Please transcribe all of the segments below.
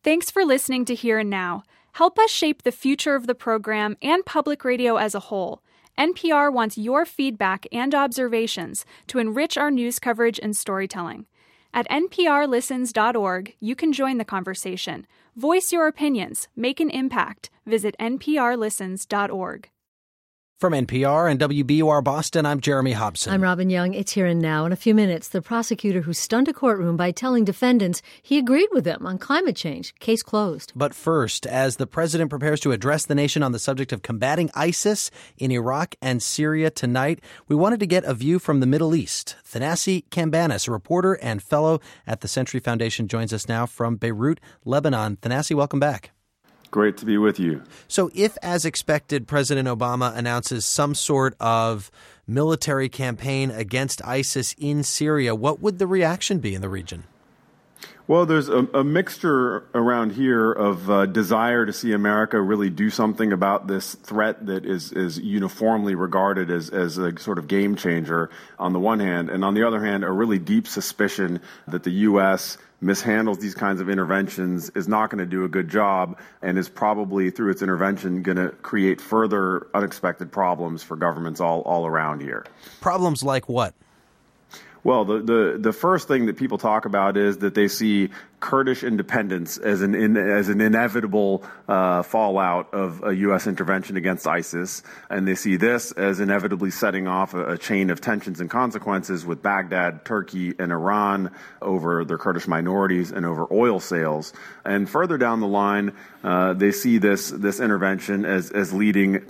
Thanks for listening to Here and Now. Help us shape the future of the program and public radio as a whole. NPR wants your feedback and observations to enrich our news coverage and storytelling. At nprlistens.org, you can join the conversation. Voice your opinions. Make an impact. Visit nprlistens.org. From NPR and WBUR Boston, I'm Jeremy Hobson. I'm Robin Young. It's Here and Now. In a few minutes, the prosecutor who stunned a courtroom by telling defendants he agreed with them on climate change. Case closed. But first, as the president prepares to address the nation on the subject of combating ISIS in Iraq and Syria tonight, we wanted to get a view from the Middle East. Thanasi Cambanis, a reporter and fellow at the Century Foundation, joins us now from Beirut, Lebanon. Thanasi, welcome back. Great to be with you. So if, as expected, President Obama announces some sort of military campaign against ISIS in Syria, what would the reaction be in the region? Well, there's a mixture around here of desire to see America really do something about this threat that is uniformly regarded as a sort of game changer on the one hand, and on the other hand, a really deep suspicion that the U.S. mishandles these kinds of interventions, is not going to do a good job, and is probably, through its intervention, going to create further unexpected problems for governments all around here. Problems like what? Well, the first thing that people talk about is that they see Kurdish independence as an inevitable fallout of a U.S. intervention against ISIS, and they see this as inevitably setting off a chain of tensions and consequences with Baghdad, Turkey, and Iran over their Kurdish minorities and over oil sales. And further down the line, they see this intervention as leading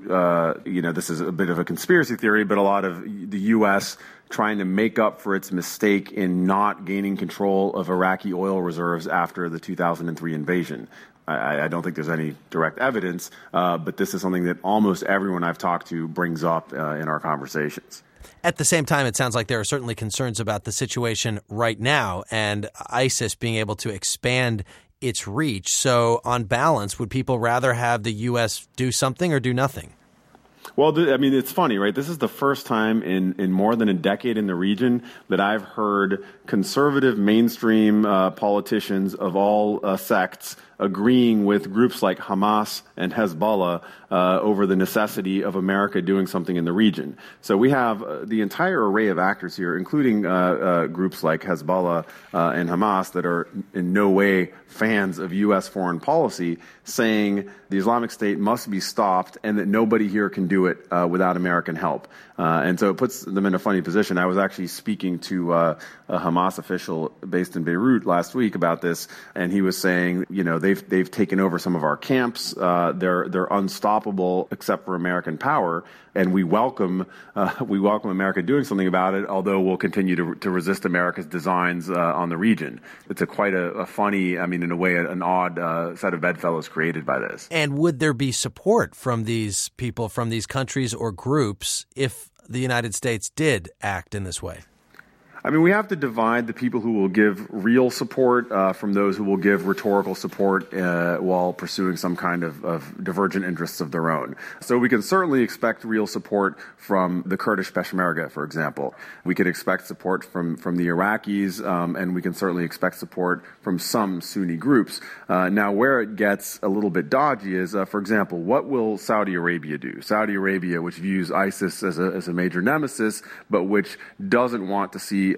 to, this is a bit of a conspiracy theory, but a lot of the U.S. trying to make up for its mistake in not gaining control of Iraqi oil reserves after the 2003 invasion. I don't think there's any direct evidence, but this is something that almost everyone I've talked to brings up in our conversations. At the same time, it sounds like there are certainly concerns about the situation right now and ISIS being able to expand its reach. So on balance, would people rather have the U.S. do something or do nothing? Well, it's funny, right? This is the first time in more than a decade in the region that I've heard conservative mainstream politicians of all sects agreeing with groups like Hamas and Hezbollah over the necessity of America doing something in the region. So we have the entire array of actors here, including groups like Hezbollah and Hamas that are in no way fans of U.S. foreign policy, saying the Islamic State must be stopped and that nobody here can do it without American help. And so it puts them in a funny position. I was actually speaking to a Hamas official based in Beirut last week about this, and he was saying, they've taken over some of our camps. They're unstoppable except for American power, and we welcome America doing something about it. Although we'll continue to resist America's designs on the region. It's quite a funny, in a way, an odd set of bedfellows created by this. And would there be support from these people, from these countries or groups, if the United States did act in this way? We have to divide the people who will give real support from those who will give rhetorical support while pursuing some kind of divergent interests of their own. So we can certainly expect real support from the Kurdish Peshmerga, for example. We can expect support from the Iraqis, and we can certainly expect support from some Sunni groups. Now, where it gets a little bit dodgy is, for example, what will Saudi Arabia do? Saudi Arabia, which views ISIS as a major nemesis, but which doesn't want to see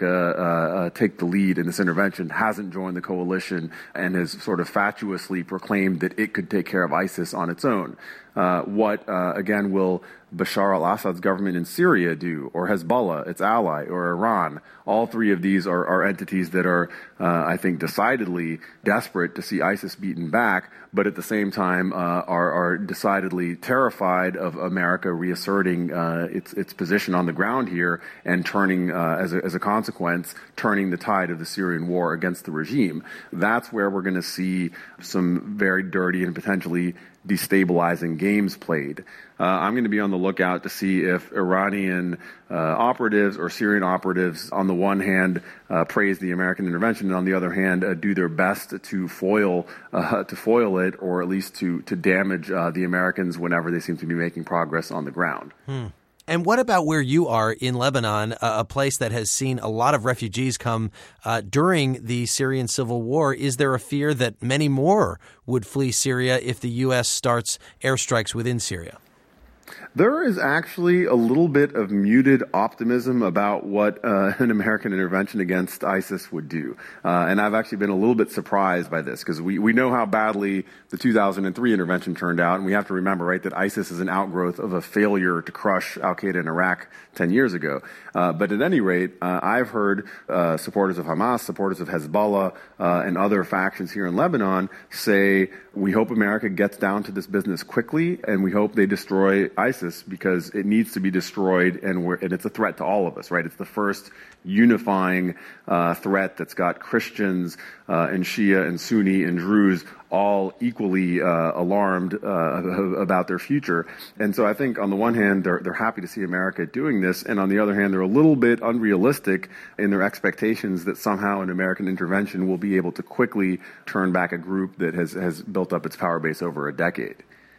America take the lead in this intervention, hasn't joined the coalition, and has sort of fatuously proclaimed that it could take care of ISIS on its own. What will Bashar al-Assad's government in Syria do, or Hezbollah, its ally, or Iran? All three of these are entities that are, I think, decidedly desperate to see ISIS beaten back, but at the same time are decidedly terrified of America reasserting its position on the ground here and turning, as a consequence, turning the tide of the Syrian war against the regime. That's where we're going to see some very dirty and potentially destabilizing games played. I'm going to be on the lookout to see if Iranian operatives or Syrian operatives, on the one hand, praise the American intervention, and on the other hand, do their best to foil it, or at least to damage the Americans whenever they seem to be making progress on the ground. And what about where you are in Lebanon, a place that has seen a lot of refugees come during the Syrian civil war? Is there a fear that many more would flee Syria if the U.S. starts airstrikes within Syria? There is actually a little bit of muted optimism about what an American intervention against ISIS would do. And I've actually been a little bit surprised by this because we know how badly the 2003 intervention turned out. And we have to remember, right, that ISIS is an outgrowth of a failure to crush al-Qaeda in Iraq 10 years ago. But at any rate, I've heard supporters of Hamas, supporters of Hezbollah, and other factions here in Lebanon say, we hope America gets down to this business quickly, and we hope they destroy ISIS because it needs to be destroyed, and it's a threat to all of us, right? It's the first unifying threat that's got Christians and Shia and Sunni and Druze all equally alarmed about their future. And so I think on the one hand, they're happy to see America doing this, and on the other hand, they're a little bit unrealistic in their expectations that somehow an American intervention will be able to quickly turn back a group that has built up its power base over a decade.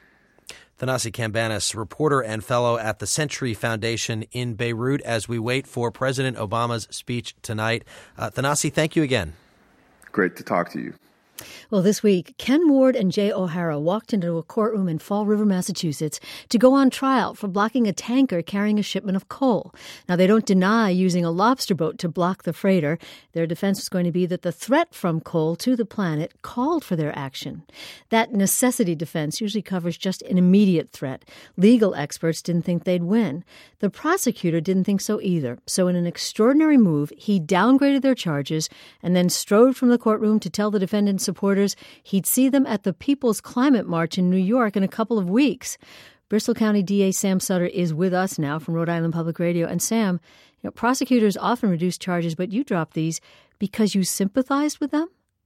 Thanassie Cambanis, reporter and fellow at the Century Foundation in Beirut, as we wait for President Obama's speech tonight. Thanassie, thank you again. Great to talk to you. Well, this week, Ken Ward and Jay O'Hara walked into a courtroom in Fall River, Massachusetts, to go on trial for blocking a tanker carrying a shipment of coal. Now, they don't deny using a lobster boat to block the freighter. Their defense was going to be that the threat from coal to the planet called for their action. That necessity defense usually covers just an immediate threat. Legal experts didn't think they'd win. The prosecutor didn't think so either. So in an extraordinary move, he downgraded their charges and then strode from the courtroom to tell the defendants' supporters he'd see them at the People's Climate March in New York in a couple of weeks. Bristol County DA Sam Sutter is with us now from Rhode Island Public Radio. And Sam, prosecutors often reduce charges, but you dropped these because you sympathized with them?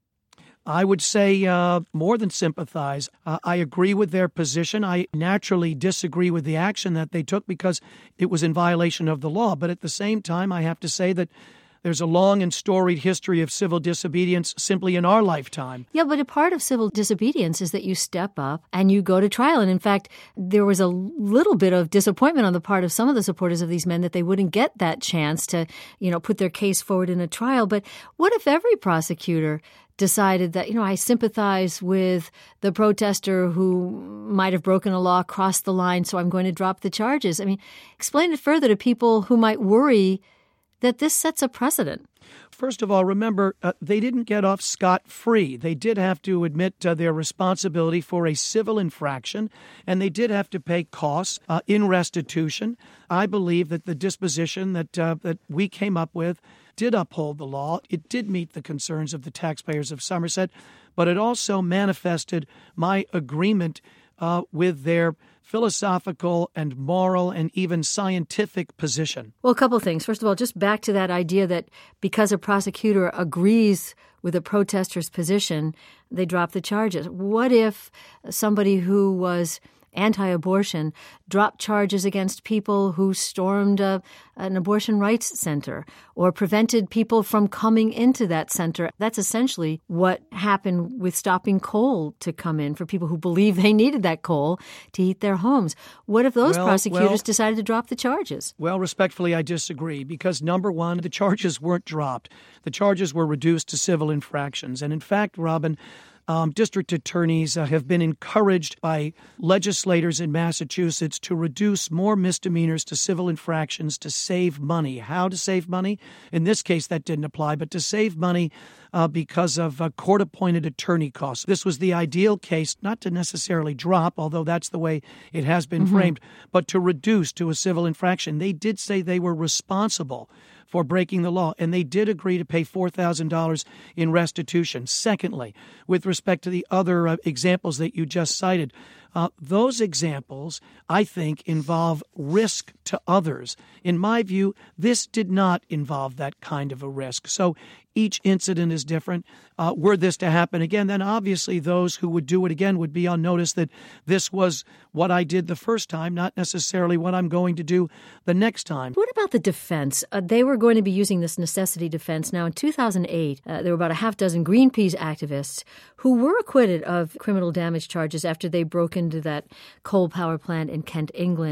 I would say more than sympathize. I agree with their position. I naturally disagree with the action that they took because it was in violation of the law. But at the same time, I have to say that there's a long and storied history of civil disobedience simply in our lifetime. Yeah, but a part of civil disobedience is that you step up and you go to trial. And in fact, there was a little bit of disappointment on the part of some of the supporters of these men that they wouldn't get that chance to, put their case forward in a trial. But what if every prosecutor decided that, I sympathize with the protester who might have broken a law, crossed the line, so I'm going to drop the charges? I mean, explain it further to people who might worry that this sets a precedent. First of all, remember, they didn't get off scot-free. They did have to admit their responsibility for a civil infraction, and they did have to pay costs in restitution. I believe that the disposition that we came up with did uphold the law. It did meet the concerns of the taxpayers of Somerset, but it also manifested my agreement with their philosophical and moral and even scientific position. Well, a couple of things. First of all, just back to that idea that because a prosecutor agrees with a protester's position, they drop the charges. What if somebody who was anti-abortion dropped charges against people who stormed an abortion rights center or prevented people from coming into that center? That's essentially what happened with stopping coal to come in for people who believe they needed that coal to heat their homes. What if those prosecutors decided to drop the charges? Well, respectfully, I disagree because, number one, the charges weren't dropped. The charges were reduced to civil infractions. And in fact, Robin, district attorneys have been encouraged by legislators in Massachusetts to reduce more misdemeanors to civil infractions to save money. How to save money? In this case, that didn't apply, but to save money because of court-appointed attorney costs. This was the ideal case, not to necessarily drop, although that's the way it has been framed, but to reduce to a civil infraction. They did say they were responsible for breaking the law, and they did agree to pay $4,000 in restitution. Secondly, with respect to the other examples that you just cited, those examples, I think, involve risk to others. In my view, this did not involve that kind of a risk. So each incident is different. Were this to happen again, then obviously those who would do it again would be on notice that this was what I did the first time, not necessarily what I'm going to do the next time. What about the defense? They were going to be using this necessity defense. Now, in 2008, there were about a half dozen Greenpeace activists who were acquitted of criminal damage charges after they broke into that coal power plant in Kent, England.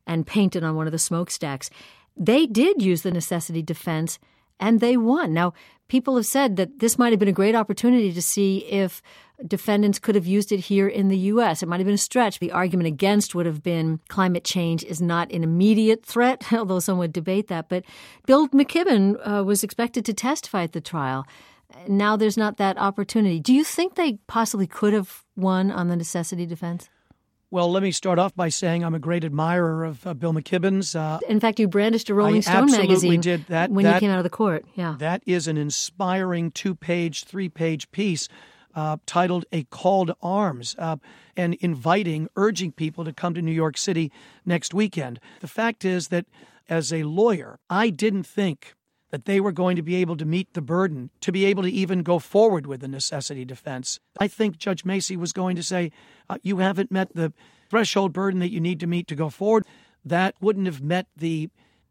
and painted on one of the smokestacks. They did use the necessity defense, and they won. Now, people have said that this might have been a great opportunity to see if defendants could have used it here in the U.S. It might have been a stretch. The argument against would have been climate change is not an immediate threat, although some would debate that. But Bill McKibben was expected to testify at the trial. Now there's not that opportunity. Do you think they possibly could have won on the necessity defense? Well, let me start off by saying I'm a great admirer of Bill McKibben's. In fact, you brandished a Rolling Stone magazine did that, when you came out of the court. Yeah, that is an inspiring 2-page, 3-page piece titled A Call to Arms, and urging people to come to New York City next weekend. The fact is that as a lawyer, I didn't think that they were going to be able to meet the burden, to be able to even go forward with the necessity defense. I think Judge Macy was going to say, you haven't met the threshold burden that you need to meet to go forward. That wouldn't have met the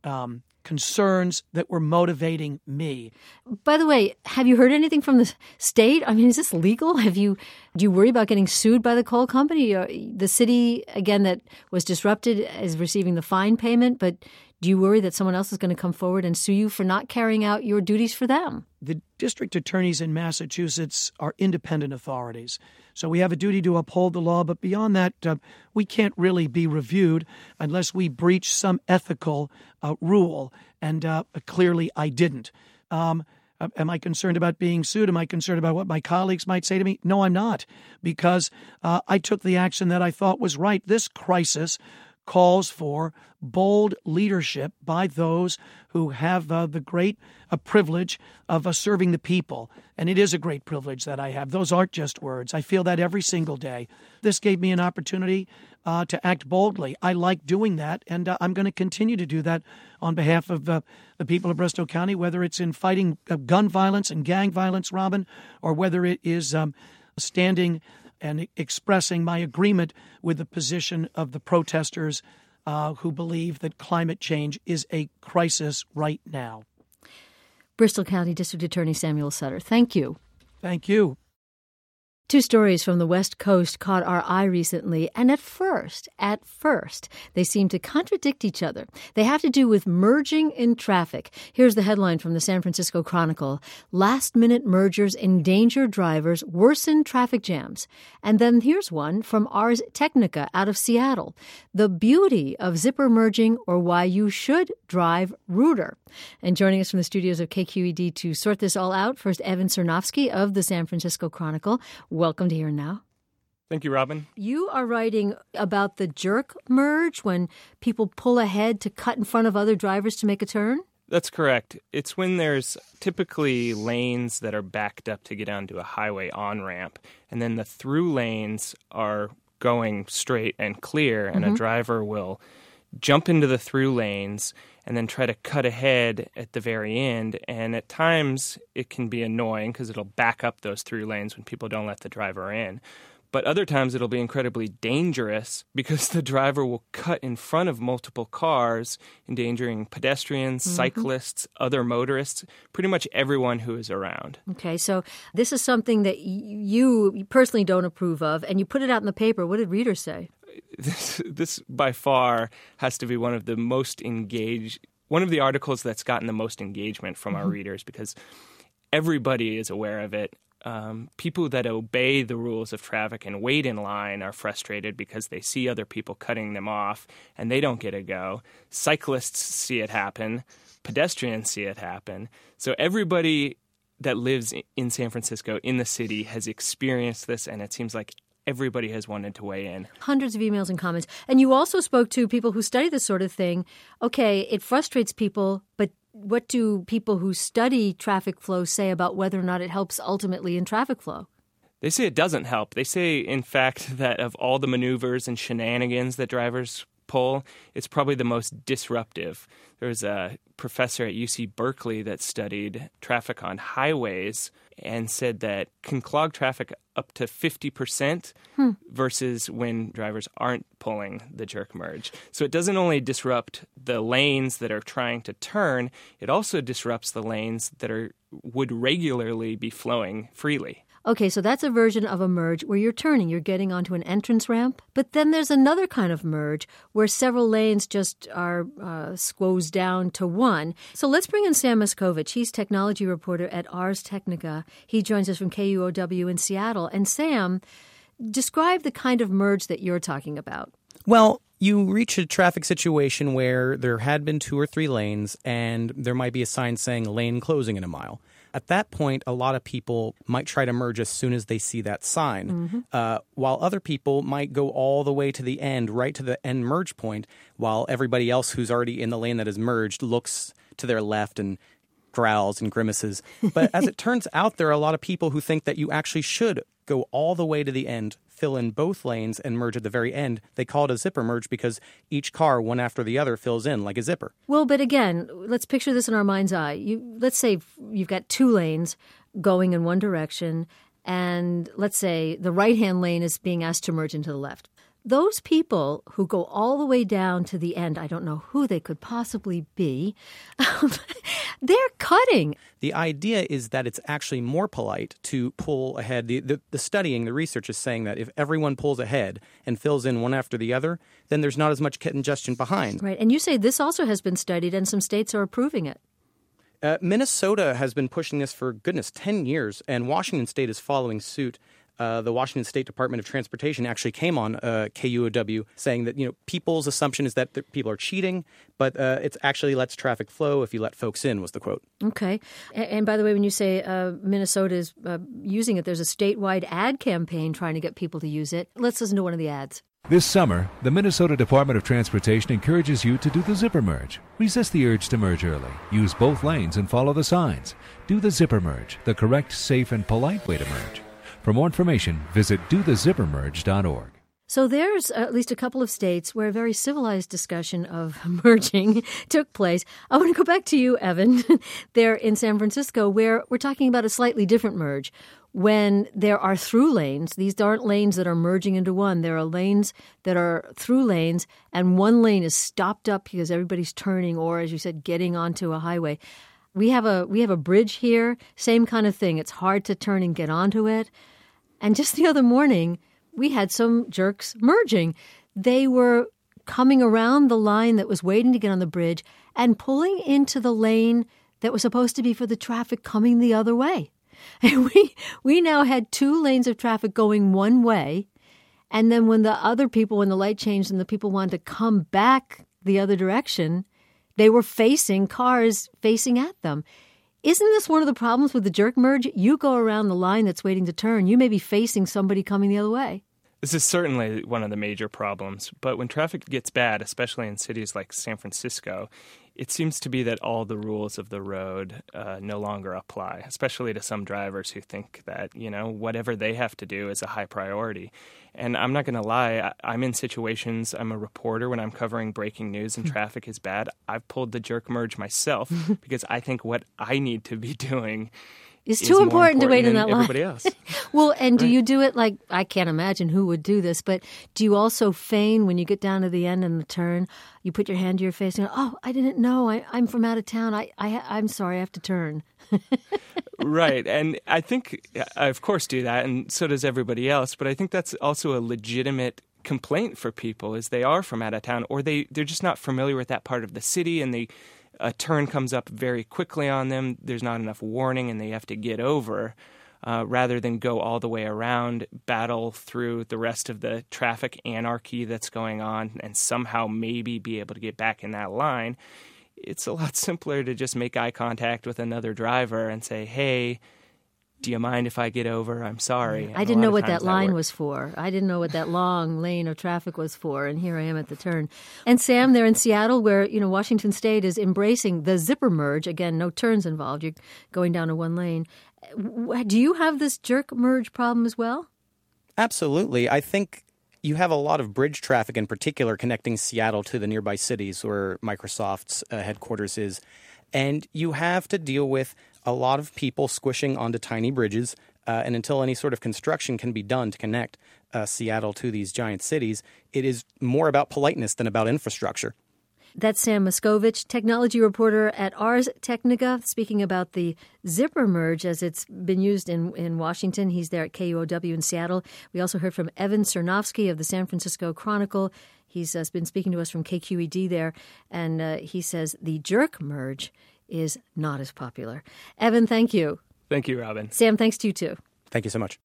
concerns that were motivating me. By the way, have you heard anything from the state? I mean, is this legal? Do you worry about getting sued by the coal company? The city, again, that was disrupted is receiving the fine payment, but do you worry that someone else is going to come forward and sue you for not carrying out your duties for them? The district attorneys in Massachusetts are independent authorities. So we have a duty to uphold the law, but beyond that, we can't really be reviewed unless we breach some ethical rule, and clearly I didn't. Am I concerned about being sued? Am I concerned about what my colleagues might say to me? No, I'm not, because I took the action that I thought was right. This crisis calls for bold leadership by those who have the great privilege of serving the people. And it is a great privilege that I have. Those aren't just words. I feel that every single day. This gave me an opportunity to act boldly. I like doing that, and I'm going to continue to do that on behalf of the people of Bristol County, whether it's in fighting gun violence and gang violence, Robin, or whether it is standing and expressing my agreement with the position of the protesters who believe that climate change is a crisis right now. Bristol County District Attorney Samuel Sutter, thank you. Thank you. Two stories from the West Coast caught our eye recently, and at first, they seem to contradict each other. They have to do with merging in traffic. Here's the headline from the San Francisco Chronicle. Last-minute mergers endanger drivers, worsen traffic jams. And then here's one from Ars Technica out of Seattle. The beauty of zipper merging, or why you should drive ruder. And joining us from the studios of KQED to sort this all out, first Evan Cernovsky of the San Francisco Chronicle. Welcome to Here and Now. Thank you, Robin. You are writing about the jerk merge, when people pull ahead to cut in front of other drivers to make a turn? That's correct. It's when there's typically lanes that are backed up to get onto a highway on-ramp, and then the through lanes are going straight and clear, and a driver will jump into the through lanes and then try to cut ahead at the very end. And at times it can be annoying because it'll back up those through lanes when people don't let the driver in. But other times it'll be incredibly dangerous because the driver will cut in front of multiple cars, endangering pedestrians, cyclists, other motorists, pretty much everyone who is around. Okay, so this is something that you personally don't approve of, and you put it out in the paper. What did readers say? This by far has to be one of the articles that's gotten the most engagement from our readers, because everybody is aware of it. People that obey the rules of traffic and wait in line are frustrated because they see other people cutting them off and they don't get a go. Cyclists see it happen. Pedestrians see it happen. So everybody that lives in San Francisco, in the city, has experienced this, and it seems like everybody has wanted to weigh in. Hundreds of emails and comments. And you also spoke to people who study this sort of thing. Okay, it frustrates people, but what do people who study traffic flow say about whether or not it helps ultimately in traffic flow? They say it doesn't help. They say, in fact, that of all the maneuvers and shenanigans that drivers pull, it's probably the most disruptive. There was a professor at UC Berkeley that studied traffic on highways and said that can clog traffic up to 50% versus when drivers aren't pulling the jerk merge. So it doesn't only disrupt the lanes that are trying to turn, it also disrupts the lanes that would regularly be flowing freely. Okay, so that's a version of a merge where you're turning, you're getting onto an entrance ramp. But then there's another kind of merge where several lanes just are squoze down to one. So let's bring in Sam Miskovich. He's technology reporter at Ars Technica. He joins us from KUOW in Seattle. And Sam, describe the kind of merge that you're talking about. Well, you reach a traffic situation where there had been 2 or 3 lanes and there might be a sign saying lane closing in a mile. At that point, a lot of people might try to merge as soon as they see that sign, while other people might go all the way to the end, right to the end merge point, while everybody else who's already in the lane that is merged looks to their left and growls and grimaces. But as it turns out, there are a lot of people who think that you actually should go all the way to the end, fill in both lanes, and merge at the very end. They call it a zipper merge because each car, one after the other, fills in like a zipper. Well, but again, let's picture this in our mind's eye. Let's say you've got 2 lanes going in one direction, and let's say the right-hand lane is being asked to merge into the left. Those people who go all the way down to the end, I don't know who they could possibly be, they're cutting. The idea is that it's actually more polite to pull ahead. The studying, the research is saying that if everyone pulls ahead and fills in one after the other, then there's not as much congestion behind. Right, and you say this also has been studied and some states are approving it. Minnesota has been pushing this for, 10 years, and Washington State is following suit. The Washington State Department of Transportation actually came on KUOW saying that, people's assumption is that people are cheating, but it's actually lets traffic flow if you let folks in, was the quote. Okay. And by the way, when you say Minnesota is using it, there's a statewide ad campaign trying to get people to use it. Let's listen to one of the ads. This summer, the Minnesota Department of Transportation encourages you to do the zipper merge. Resist the urge to merge early. Use both lanes and follow the signs. Do the zipper merge, the correct, safe, and polite way to merge. For more information, visit dothezippermerge.org. So there's at least a couple of states where a very civilized discussion of merging took place. I want to go back to you, Evan, there in San Francisco, where we're talking about a slightly different merge. When there are through lanes, these aren't lanes that are merging into one. There are lanes that are through lanes, and one lane is stopped up because everybody's turning or, as you said, getting onto a highway. We have a bridge here, same kind of thing. It's hard to turn and get onto it. And just the other morning, we had some jerks merging. They were coming around the line that was waiting to get on the bridge and pulling into the lane that was supposed to be for the traffic coming the other way. And we now had 2 lanes of traffic going one way. And then when the light changed and the people wanted to come back the other direction, they were facing cars facing at them. Isn't this one of the problems with the jerk merge? You go around the line that's waiting to turn. You may be facing somebody coming the other way. This is certainly one of the major problems. But when traffic gets bad, especially in cities like San Francisco, it seems to be that all the rules of the road no longer apply, especially to some drivers who think that, whatever they have to do is a high priority. And I'm not going to lie, I'm in situations, I'm a reporter when I'm covering breaking news and traffic is bad. I've pulled the jerk merge myself because I think what I need to be doing is too important to wait in that line. Everybody else. Well, and do you do it like, I can't imagine who would do this, but do you also feign when you get down to the end and the turn, you put your hand to your face and go, oh, I didn't know, I'm from out of town, I'm sorry, I have to turn. Right, and I think I, of course, do that, and so does everybody else, but I think that's also a legitimate complaint for people is they are from out of town, or they're just not familiar with that part of the city, and a turn comes up very quickly on them, there's not enough warning, and they have to get over, rather than go all the way around, battle through the rest of the traffic anarchy that's going on, and somehow maybe be able to get back in that line. It's a lot simpler to just make eye contact with another driver and say, hey, do you mind if I get over? I'm sorry. I didn't know what that line was for. I didn't know what that long lane of traffic was for, and here I am at the turn. And Sam, there in Seattle, where Washington State is embracing the zipper merge. Again, no turns involved. You're going down to one lane. Do you have this jerk merge problem as well? Absolutely. I think you have a lot of bridge traffic in particular connecting Seattle to the nearby cities where Microsoft's headquarters is. And you have to deal with a lot of people squishing onto tiny bridges. And until any sort of construction can be done to connect Seattle to these giant cities, it is more about politeness than about infrastructure. That's Sam Moscovich, technology reporter at Ars Technica, speaking about the zipper merge as it's been used in Washington. He's there at KUOW in Seattle. We also heard from Evan Cernovsky of the San Francisco Chronicle. He's been speaking to us from KQED there, and he says the jerk merge is not as popular. Evan, thank you. Thank you, Robin. Sam, thanks to you too. Thank you so much.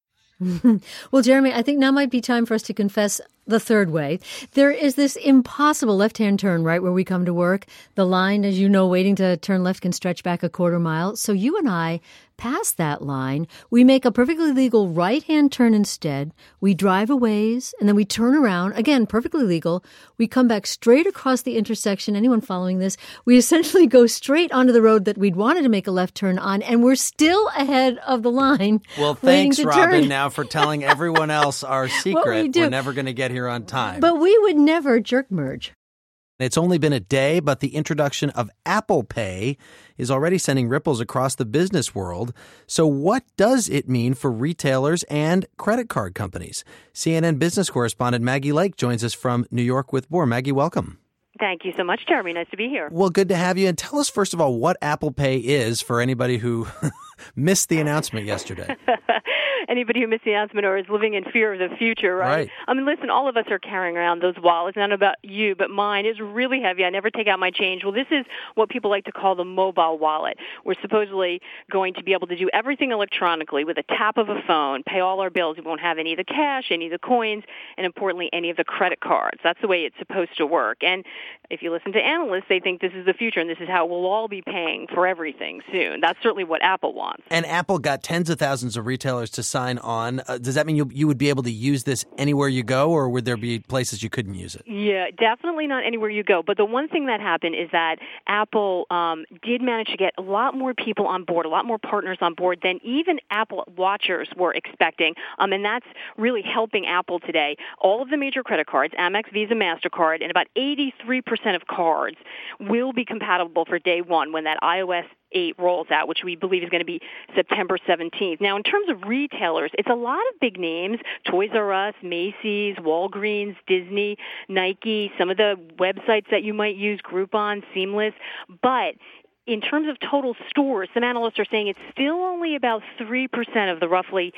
Well, Jeremy, I think now might be time for us to confess the third way. There is this impossible left-hand turn right where we come to work. The line, as you know, waiting to turn left can stretch back a quarter mile. So you and I pass that line. We make a perfectly legal right-hand turn instead. We drive a ways, and then we turn around. Again, perfectly legal. We come back straight across the intersection. Anyone following this? We essentially go straight onto the road that we'd wanted to make a left turn on, and we're still ahead of the line. Well, thanks, Robin, now for telling everyone else our secret. We're never going to get here on time. But we would never jerk merge. It's only been a day, but the introduction of Apple Pay is already sending ripples across the business world. So what does it mean for retailers and credit card companies? CNN business correspondent Maggie Lake joins us from New York with more. Maggie, welcome. Thank you so much, Jeremy. Nice to be here. Well, good to have you. And tell us, first of all, what Apple Pay is for anybody who missed the announcement yesterday. Anybody who missed the announcement or is living in fear of the future, right? I mean, listen, all of us are carrying around those wallets. Not about you, but mine is really heavy. I never take out my change. Well, this is what people like to call the mobile wallet. We're supposedly going to be able to do everything electronically with a tap of a phone, pay all our bills. We won't have any of the cash, any of the coins, and importantly, any of the credit cards. That's the way it's supposed to work. And if you listen to analysts, they think this is the future, and this is how we'll all be paying for everything soon. That's certainly what Apple wants. And Apple got tens of thousands of retailers to sign on. Does that mean you would be able to use this anywhere you go, or would there be places you couldn't use it? Yeah, definitely not anywhere you go. But the one thing that happened is that Apple did manage to get a lot more people on board, a lot more partners on board than even Apple watchers were expecting. And that's really helping Apple today. All of the major credit cards, Amex, Visa, MasterCard, and about 83% of cards will be compatible for day one when that iOS 8 rolls out, which we believe is going to be September 17th. Now, in terms of retailers, it's a lot of big names: Toys R Us, Macy's, Walgreens, Disney, Nike, some of the websites that you might use, Groupon, Seamless. But in terms of total stores, some analysts are saying it's still only about 3% of the roughly,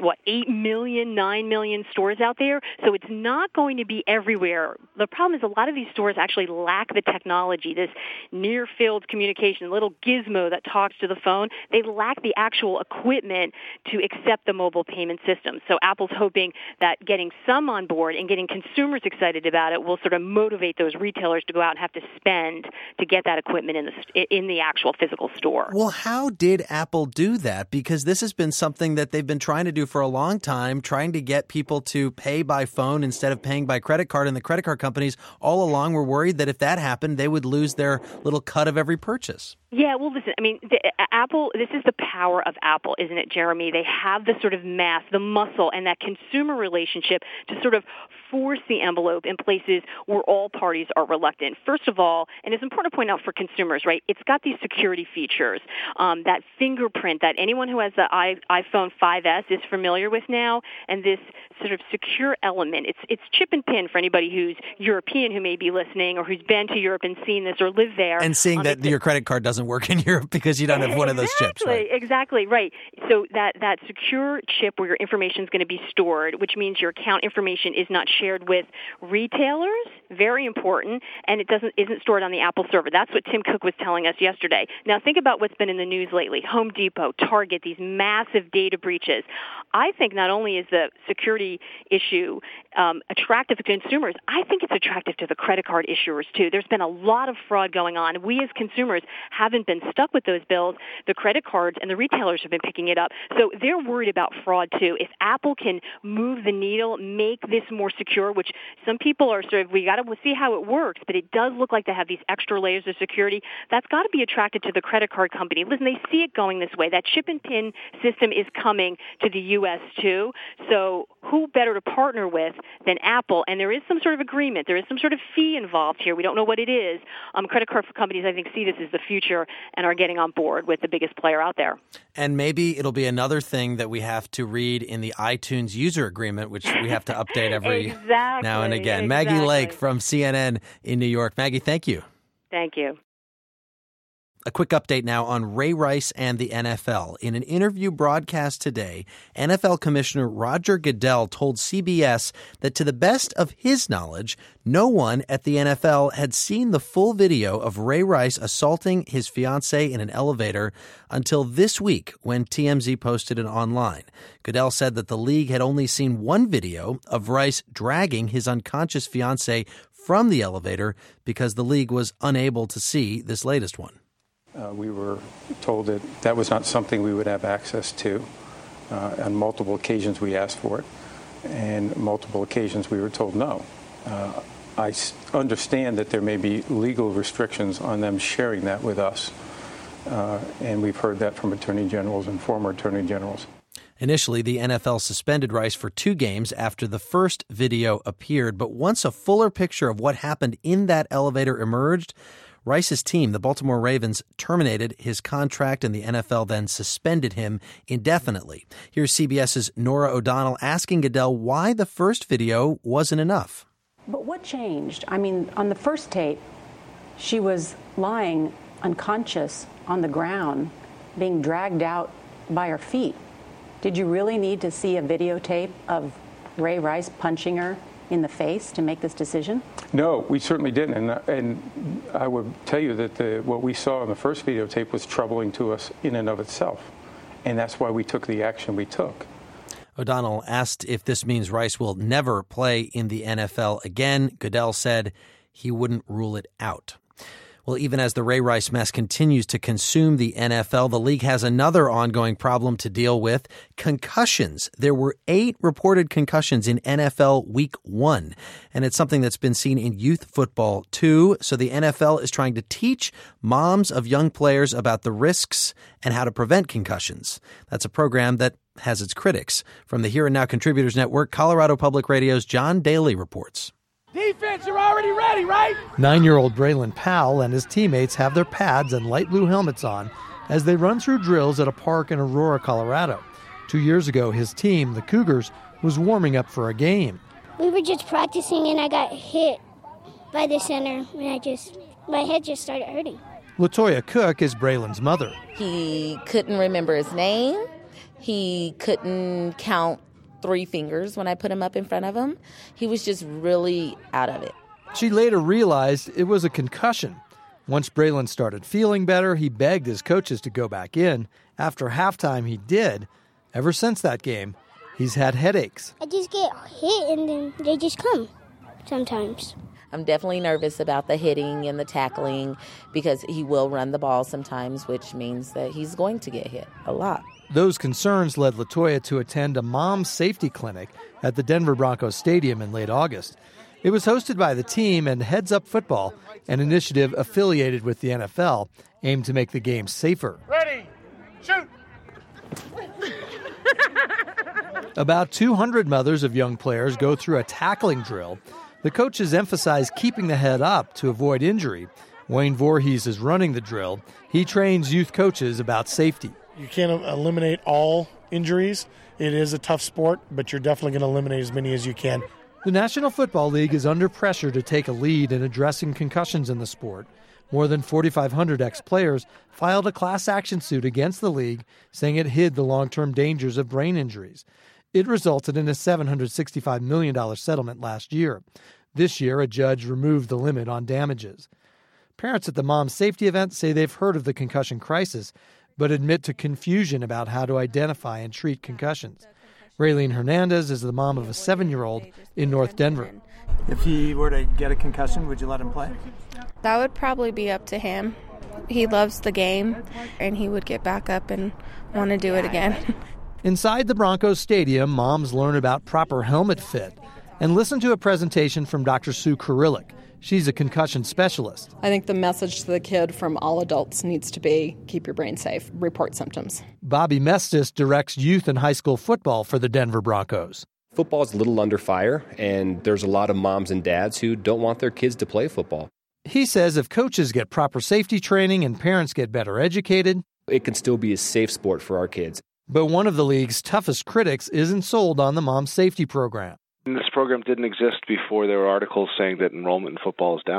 8 million, 9 million stores out there. So it's not going to be everywhere. The problem is a lot of these stores actually lack the technology, this near-field communication, little gizmo that talks to the phone. They lack the actual equipment to accept the mobile payment system. So Apple's hoping that getting some on board and getting consumers excited about it will sort of motivate those retailers to go out and have to spend to get that equipment in the actual physical store. Well, how did Apple do that? Because this has been something that they've been trying to do for a long time, trying to get people to pay by phone instead of paying by credit card. And the credit card companies all along were worried that if that happened, they would lose their little cut of every purchase. Yeah, well, listen, I mean, Apple, this is the power of Apple, isn't it, Jeremy? They have the sort of mass, the muscle, and that consumer relationship to sort of force the envelope in places where all parties are reluctant. First of all, and it's important to point out for consumers, right, it's got these security features, that fingerprint that anyone who has the iPhone 5S is familiar with now, and this sort of secure element. It's chip and pin for anybody who's European who may be listening or who's been to Europe and seen this or lived there. And seeing that your credit card doesn't work in Europe because you don't have one of those chips, right? Exactly, right. So that secure chip where your information is going to be stored, which means your account information is not shared with retailers, very important, and it isn't stored on the Apple server. That's what Tim Cook was telling us yesterday. Now think about what's been in the news lately. Home Depot, Target, these massive data breaches. I think not only is the security issue attractive to consumers, I think it's attractive to the credit card issuers too. There's been a lot of fraud going on. We as consumers haven't been stuck with those bills. The credit cards and the retailers have been picking it up. So they're worried about fraud too. If Apple can move the needle, make this more secure, which some people are sort of, we got to see how it works, but it does look like they have these extra layers of security. That's got to be attractive to the credit card company. Listen, they see it going this way. That chip and pin system is coming to the U.S. too. So who better to partner with than Apple? And there is some sort of agreement. There is some sort of fee involved here. We don't know what it is. Credit card companies, I think, see this as the future and are getting on board with the biggest player out there. And maybe it'll be another thing that we have to read in the iTunes user agreement, which we have to update every now and again. Exactly. Maggie Lake from CNN in New York. Maggie, thank you. Thank you. A quick update now on Ray Rice and the NFL. In an interview broadcast today, NFL Commissioner Roger Goodell told CBS that to the best of his knowledge, no one at the NFL had seen the full video of Ray Rice assaulting his fiancée in an elevator until this week when TMZ posted it online. Goodell said that the league had only seen one video of Rice dragging his unconscious fiancée from the elevator because the league was unable to see this latest one. We were told that that was not something we would have access to. On multiple occasions we asked for it, and multiple occasions we were told no. I understand that there may be legal restrictions on them sharing that with us, and we've heard that from attorney generals and former attorney generals. Initially, the NFL suspended Rice for 2 games after the first video appeared, but once a fuller picture of what happened in that elevator emerged, Rice's team, the Baltimore Ravens, terminated his contract, and the NFL then suspended him indefinitely. Here's CBS's Norah O'Donnell asking Goodell why the first video wasn't enough. But what changed? I mean, on the first tape, she was lying unconscious on the ground, being dragged out by her feet. Did you really need to see a videotape of Ray Rice punching her in the face to make this decision? No, we certainly didn't. And I would tell you that what we saw in the first videotape was troubling to us in and of itself. And that's why we took the action we took. O'Donnell asked if this means Rice will never play in the NFL again. Goodell said he wouldn't rule it out. Well, even as the Ray Rice mess continues to consume the NFL, the league has another ongoing problem to deal with: concussions. There were 8 reported concussions in NFL Week 1, and it's something that's been seen in youth football too. So the NFL is trying to teach moms of young players about the risks and how to prevent concussions. That's a program that has its critics. From the Here and Now Contributors Network, Colorado Public Radio's John Daly reports. Defense, you're already ready, right? 9-year-old Braylon Powell and his teammates have their pads and light blue helmets on as they run through drills at a park in Aurora, Colorado. 2 years ago, his team, the Cougars, was warming up for a game. We were just practicing and I got hit by the center and my head just started hurting. LaToya Cook is Braylon's mother. He couldn't remember his name. He couldn't count 3 fingers when I put him up in front of him. He was just really out of it. She later realized it was a concussion. Once Braylon started feeling better, he begged his coaches to go back in. After halftime, he did. Ever since that game, he's had headaches. I just get hit and then they just come sometimes. I'm definitely nervous about the hitting and the tackling because he will run the ball sometimes, which means that he's going to get hit a lot. Those concerns led LaToya to attend a mom's safety clinic at the Denver Broncos Stadium in late August. It was hosted by the team and Heads Up Football, an initiative affiliated with the NFL, aimed to make the game safer. Ready, shoot! About 200 mothers of young players go through a tackling drill. The coaches emphasize keeping the head up to avoid injury. Wayne Voorhees is running the drill. He trains youth coaches about safety. You can't eliminate all injuries. It is a tough sport, but you're definitely going to eliminate as many as you can. The National Football League is under pressure to take a lead in addressing concussions in the sport. More than 4,500 ex-players filed a class action suit against the league, saying it hid the long-term dangers of brain injuries. It resulted in a $765 million settlement last year. This year, a judge removed the limit on damages. Parents at the Mom's Safety event say they've heard of the concussion crisis, but admit to confusion about how to identify and treat concussions. Raylene Hernandez is the mom of a 7-year-old in North Denver. If he were to get a concussion, would you let him play? That would probably be up to him. He loves the game, and he would get back up and want to do it again. Inside the Broncos Stadium, moms learn about proper helmet fit and listen to a presentation from Dr. Sue Kurylik. She's a concussion specialist. I think the message to the kid from all adults needs to be, keep your brain safe, report symptoms. Bobby Mestis directs youth and high school football for the Denver Broncos. Football is a little under fire, and there's a lot of moms and dads who don't want their kids to play football. He says if coaches get proper safety training and parents get better educated, it can still be a safe sport for our kids. But one of the league's toughest critics isn't sold on the Mom's Safety program. This program didn't exist before there were articles saying that enrollment in football is down.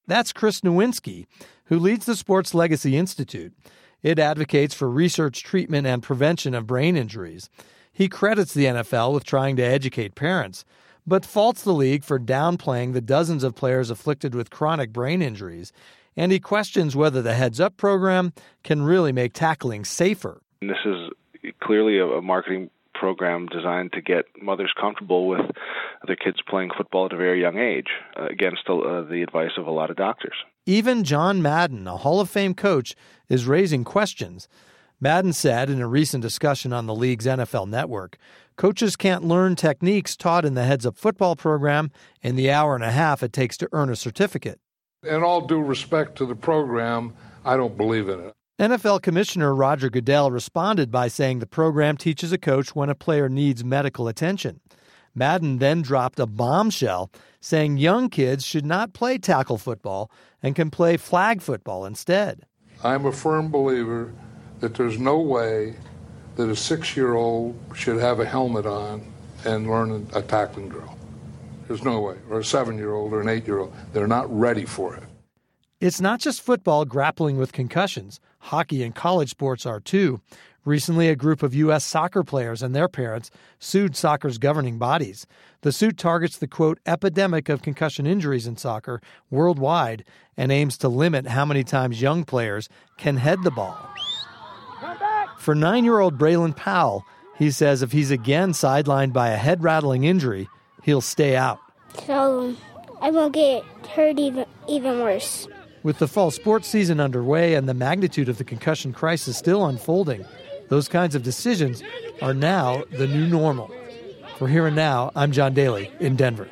That's Chris Nowinski, who leads the Sports Legacy Institute. It advocates for research, treatment, and prevention of brain injuries. He credits the NFL with trying to educate parents, but faults the league for downplaying the dozens of players afflicted with chronic brain injuries, and he questions whether the Heads Up program can really make tackling safer. This is clearly a marketing program designed to get mothers comfortable with their kids playing football at a very young age, against the advice of a lot of doctors. Even John Madden, a Hall of Fame coach, is raising questions. Madden said in a recent discussion on the league's NFL Network, coaches can't learn techniques taught in the Heads Up football program in the hour and a half it takes to earn a certificate. In all due respect to the program, I don't believe in it. NFL Commissioner Roger Goodell responded by saying the program teaches a coach when a player needs medical attention. Madden then dropped a bombshell, saying young kids should not play tackle football and can play flag football instead. I'm a firm believer that there's no way that a 6-year-old should have a helmet on and learn a tackling drill. There's no way. Or a 7-year-old or an 8-year-old. They're not ready for it. It's not just football grappling with concussions. Hockey and college sports are too. Recently, a group of U.S. soccer players and their parents sued soccer's governing bodies. The suit targets the, quote, epidemic of concussion injuries in soccer worldwide and aims to limit how many times young players can head the ball. For 9-year-old Braylon Powell, he says if he's again sidelined by a head-rattling injury, he'll stay out. So I won't get hurt even worse. With the fall sports season underway and the magnitude of the concussion crisis still unfolding, those kinds of decisions are now the new normal. For Here and Now, I'm John Daly in Denver.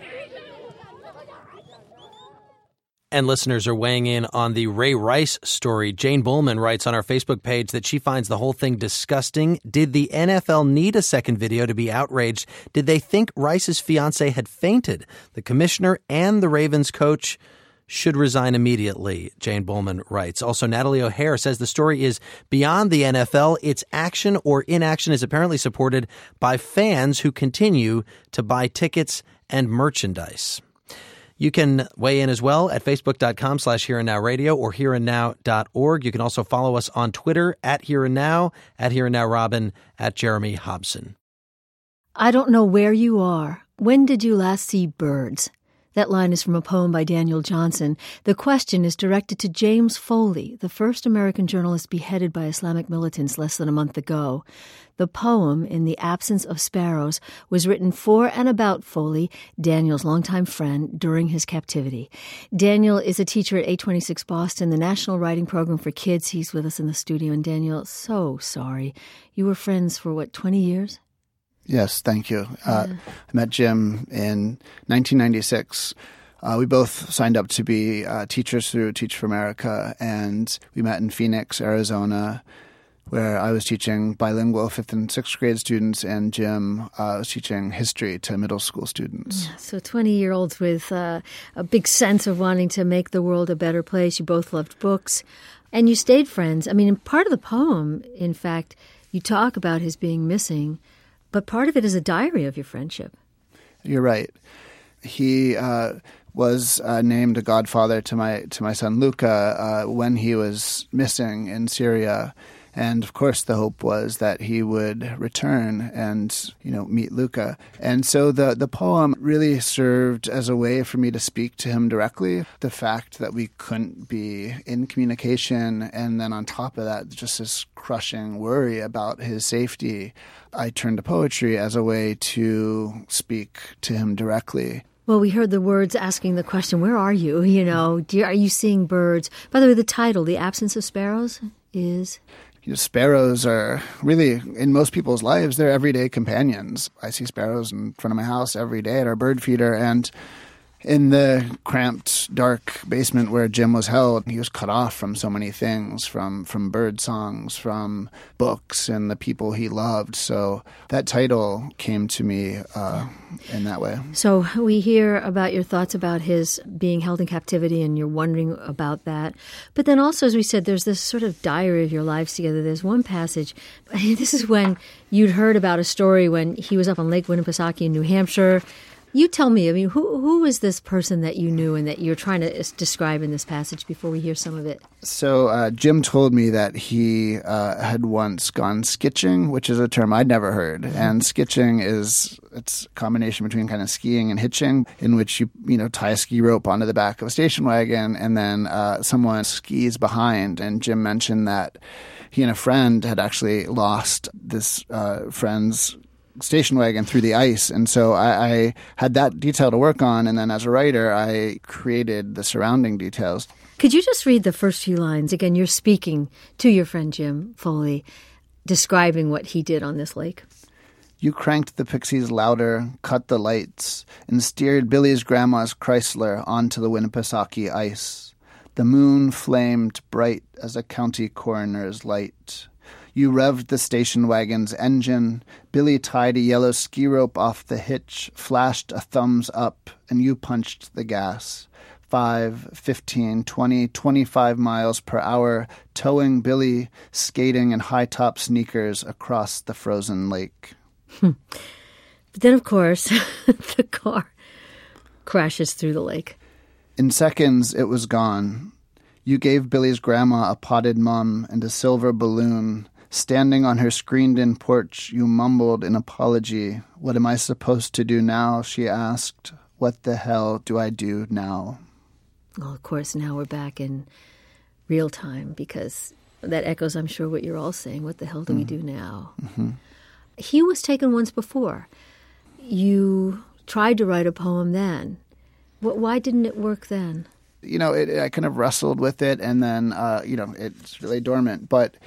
And listeners are weighing in on the Ray Rice story. Jane Bullman writes on our Facebook page that she finds the whole thing disgusting. Did the NFL need a second video to be outraged? Did they think Rice's fiancée had fainted? The commissioner and the Ravens coach should resign immediately, Jane Bullman writes. Also, Natalie O'Hare says the story is beyond the NFL. Its action or inaction is apparently supported by fans who continue to buy tickets and merchandise. You can weigh in as well at facebook.com/HereAndNowRadio or HereAndNow.org. You can also follow us on Twitter at HereAndNow, at HereAndNowRobin, at Jeremy Hobson. I don't know where you are. When did you last see birds? That line is from a poem by Daniel Johnson. The question is directed to James Foley, the first American journalist beheaded by Islamic militants less than a month ago. The poem, In the Absence of Sparrows, was written for and about Foley, Daniel's longtime friend, during his captivity. Daniel is a teacher at 826 Boston, the National Writing Program for Kids. He's with us in the studio. And Daniel, so sorry. You were friends for, 20 years? Yes, thank you. I met Jim in 1996. We both signed up to be teachers through Teach for America, and we met in Phoenix, Arizona, where I was teaching bilingual 5th and 6th grade students, and Jim was teaching history to middle school students. So 20-year-olds with a big sense of wanting to make the world a better place. You both loved books, and you stayed friends. I mean, in part of the poem, in fact, you talk about his being missing, but part of it is a diary of your friendship. You're right. He was named a godfather to my son Luca when he was missing in Syria. And, of course, the hope was that he would return and, meet Luca. And so the poem really served as a way for me to speak to him directly. The fact that we couldn't be in communication, and then on top of that, just this crushing worry about his safety, I turned to poetry as a way to speak to him directly. Well, we heard the words asking the question, where are you? Are you seeing birds? By the way, the title, The Absence of Sparrows, is... Sparrows are really, in most people's lives, they're everyday companions. I see sparrows in front of my house every day at our bird feeder, and in the cramped, dark basement where Jim was held, he was cut off from so many things, from bird songs, from books, and the people he loved. So that title came to me in that way. So we hear about your thoughts about his being held in captivity, and you're wondering about that. But then also, as we said, there's this sort of diary of your lives together. There's one passage. This is when you'd heard about a story when he was up on Lake Winnipesaukee in New Hampshire. You tell me, I mean, who is this person that you knew and that you're trying to describe in this passage before we hear some of it? So Jim told me that he had once gone skitching, which is a term I'd never heard. And skitching it's a combination between kind of skiing and hitching, in which you tie a ski rope onto the back of a station wagon and then someone skis behind. And Jim mentioned that he and a friend had actually lost this friend's station wagon through the ice. And so I had that detail to work on. And then as a writer, I created the surrounding details. Could you just read the first few lines? Again, you're speaking to your friend Jim Foley, describing what he did on this lake. You cranked the Pixies louder, cut the lights, and steered Billy's grandma's Chrysler onto the Winnipesaukee ice. The moon flamed bright as a county coroner's light. You revved the station wagon's engine. Billy tied a yellow ski rope off the hitch, flashed a thumbs up, and you punched the gas. 5, 15, 20, 25 miles per hour, towing Billy, skating in high-top sneakers across the frozen lake. But then, of course, the car crashes through the lake. In seconds, it was gone. You gave Billy's grandma a potted mum and a silver balloon. Standing on her screened-in porch, you mumbled an apology. What am I supposed to do now? She asked. What the hell do I do now? Well, of course, now we're back in real time because that echoes, I'm sure, what you're all saying. What the hell do we do now? Mm-hmm. He was taken once before. You tried to write a poem then. Why didn't it work then? I kind of wrestled with it, and then, it's really dormant. But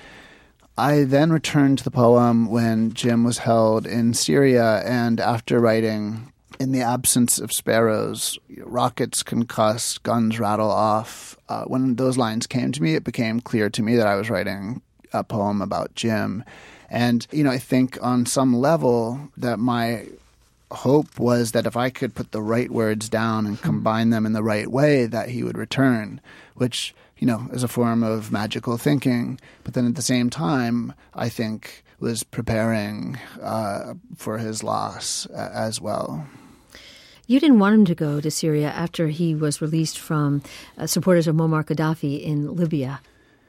I then returned to the poem when Jim was held in Syria, and after writing, in the absence of sparrows, rockets concuss, guns rattle off. When those lines came to me, it became clear to me that I was writing a poem about Jim. And, I think on some level that my hope was that if I could put the right words down and combine them in the right way, that he would return, which, is a form of magical thinking. But then at the same time, I think was preparing for his loss as well. You didn't want him to go to Syria after he was released from supporters of Muammar Gaddafi in Libya.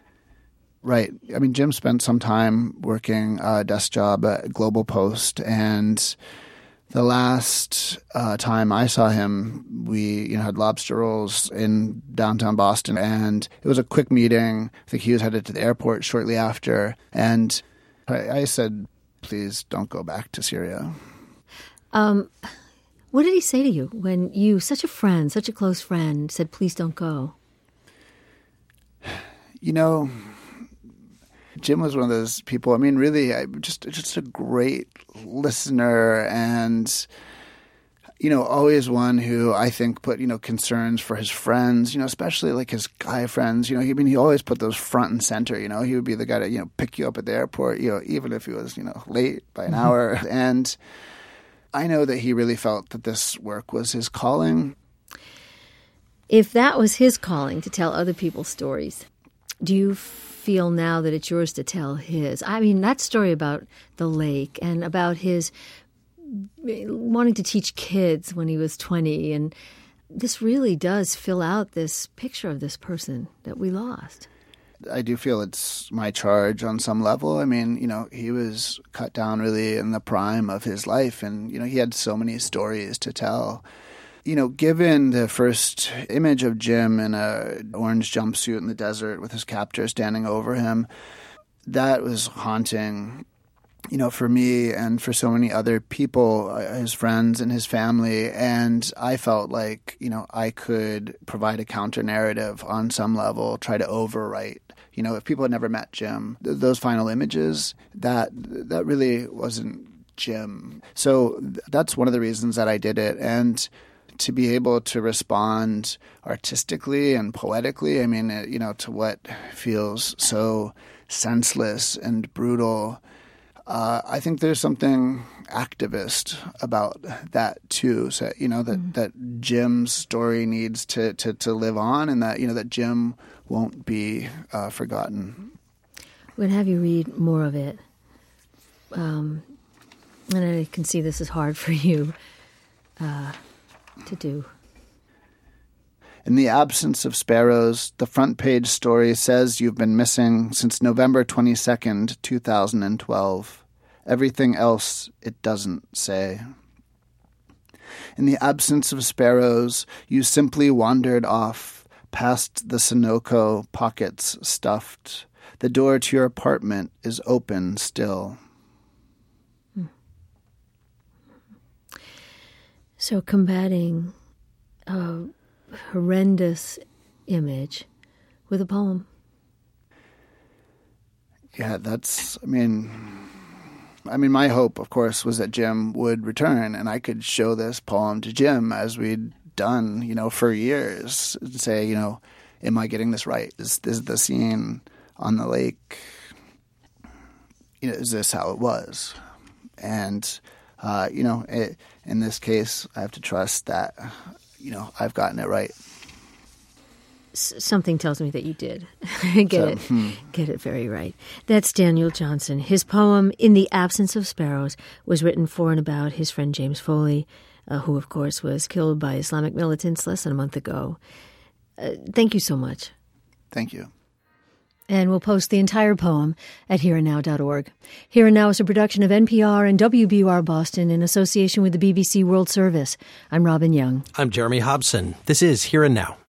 Right. I mean, Jim spent some time working a desk job at Global Post, and the last time I saw him, we had lobster rolls in downtown Boston, and it was a quick meeting. I think he was headed to the airport shortly after, and I said, please don't go back to Syria. What did he say to you when you, such a friend, such a close friend, said, please don't go? Jim was one of those people, really, just a great listener and, always one who I think put, concerns for his friends, especially like his guy friends. He always put those front and center. He would be the guy to, pick you up at the airport, even if he was, late by an hour. And I know that he really felt that this work was his calling. If that was his calling to tell other people's stories, do you feel now that it's yours to tell his? I mean, that story about the lake and about his wanting to teach kids when he was 20, and this really does fill out this picture of this person that we lost. I do feel it's my charge on some level. He was cut down really in the prime of his life, and, he had so many stories to tell. Given the first image of Jim in an orange jumpsuit in the desert with his captor standing over him, that was haunting, for me and for so many other people, his friends and his family. And I felt like, I could provide a counter narrative on some level, try to overwrite. If people had never met Jim, those final images, that really wasn't Jim. So that's one of the reasons that I did it. And to be able to respond artistically and poetically, to what feels so senseless and brutal, I think there's something activist about that too. So, that Jim's story needs to live on, and that, that Jim won't be forgotten. We're going to have you read more of it. And I can see this is hard for you. to do. In the absence of sparrows, the front page story says you've been missing since November 22nd, 2012. Everything else it doesn't say. In the absence of sparrows, you simply wandered off, past the Sunoco, pockets stuffed. The door to your apartment is open still. So combating a horrendous image with a poem. Yeah, I mean, my hope, of course, was that Jim would return and I could show this poem to Jim as we'd done, for years, and say, am I getting this right? Is the scene on the lake, is this how it was? And, in this case, I have to trust that, I've gotten it right. Something tells me that you did get it very right. That's Daniel Johnson. His poem, In the Absence of Sparrows, was written for and about his friend James Foley, who, of course, was killed by Islamic militants less than a month ago. Thank you so much. Thank you. And we'll post the entire poem at hereandnow.org. Here and Now is a production of NPR and WBUR Boston in association with the BBC World Service. I'm Robin Young. I'm Jeremy Hobson. This is Here and Now.